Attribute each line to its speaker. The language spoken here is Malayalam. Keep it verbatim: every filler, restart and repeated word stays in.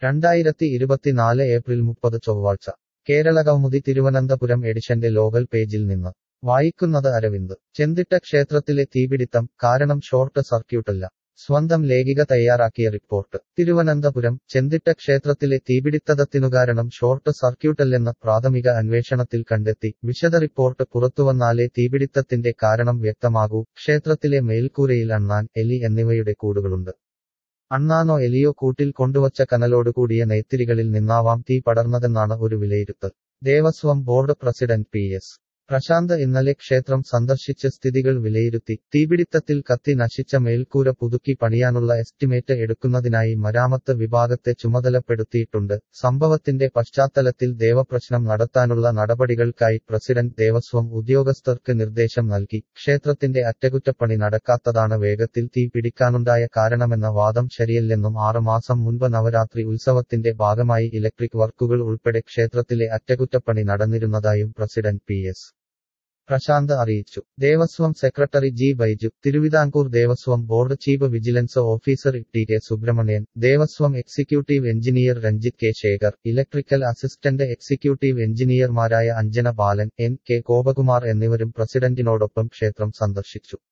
Speaker 1: രണ്ടായിരത്തി ഇരുപത്തിനാല് ഏപ്രിൽ മുപ്പത് ചൊവ്വാഴ്ച കേരളകൗമുദി തിരുവനന്തപുരം എഡിഷന്റെ ലോകൽ പേജിൽ നിന്ന് വായിക്കുന്നത് അരവിന്ദ്. ചെന്തിട്ട ക്ഷേത്രത്തിലെ തീപിടിത്തം കാരണം ഷോർട്ട് സർക്യൂട്ടല്ല. സ്വന്തം ലേഖിക തയ്യാറാക്കിയ റിപ്പോർട്ട്. തിരുവനന്തപുരം. ചെന്തിട്ട ക്ഷേത്രത്തിലെ തീപിടിത്തത്തിനു കാരണം ഷോർട്ട് സർക്യൂട്ടല്ലെന്ന് പ്രാഥമിക അന്വേഷണത്തിൽ കണ്ടെത്തി. വിശദ റിപ്പോർട്ട് പുറത്തുവന്നാലേ തീപിടിത്തത്തിന്റെ കാരണം വ്യക്തമാകൂ. ക്ഷേത്രത്തിലെ മേൽക്കൂരയിൽ അണ്ണാൻ, എലി എന്നിവയുടെ കൂടുകളുണ്ട്. അണ്ണാനോ എലിയോ കൂട്ടിൽ കൊണ്ടുവച്ച കനലോടുകൂടിയ നെയ്ത്തിരികളിൽ നിന്നാവാം തീ പടർന്നതെന്നാണ് ഒരു വിലയിരുത്തൽ. Devaswom board president P S Prashanth ഇന്നലെ ക്ഷേത്രം സന്ദർശിച്ച് സ്ഥിതികൾ വിലയിരുത്തി. തീപിടിത്തത്തിൽ കത്തി നശിച്ച മേൽക്കൂര പുതുക്കി പണിയാനുള്ള എസ്റ്റിമേറ്റ് എടുക്കുന്നതിനായി മരാമത്ത് വിഭാഗത്തെ ചുമതലപ്പെടുത്തിയിട്ടുണ്ട്. സംഭവത്തിന്റെ പശ്ചാത്തലത്തിൽ ദേവപ്രശ്നം നടത്താനുള്ള നടപടികൾക്കായി പ്രസിഡന്റ് ദേവസ്വം ഉദ്യോഗസ്ഥർക്ക് നിർദ്ദേശം നൽകി. ക്ഷേത്രത്തിന്റെ അറ്റകുറ്റപ്പണി നടക്കാത്തതാണ് വേഗത്തിൽ തീ പിടിക്കാനുണ്ടായ കാരണമെന്ന വാദം ശരിയല്ലെന്നും ആറ് മാസം മുൻപ് നവരാത്രി ഉത്സവത്തിന്റെ ഭാഗമായി ഇലക്ട്രിക് വർക്കുകൾ ഉൾപ്പെടെ ക്ഷേത്രത്തിലെ അറ്റകുറ്റപ്പണി നടന്നിരുന്നതായും പ്രസിഡന്റ് പി എസ് പ്രശാന്ത് അറിയിച്ചു. Devaswom secretary G Baiju, Thiruvithamkoor Devaswom board chief vigilance officer T K Subrahmanyan, Devaswom executive engineer Ranjith K Sekhar, electrical assistant executive എഞ്ചിനീയർമാരായ അഞ്ജന ബാലൻ, എൻ കെ ഗോപകുമാർ എന്നിവരും പ്രസിഡന്റിനോടൊപ്പം ക്ഷേത്രം സന്ദർശിച്ചു.